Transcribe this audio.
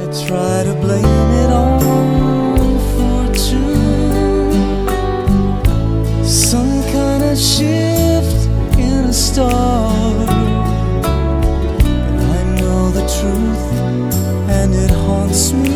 try to blame it on fortune, some kind of shift in a star. But I know the truth, and it haunts me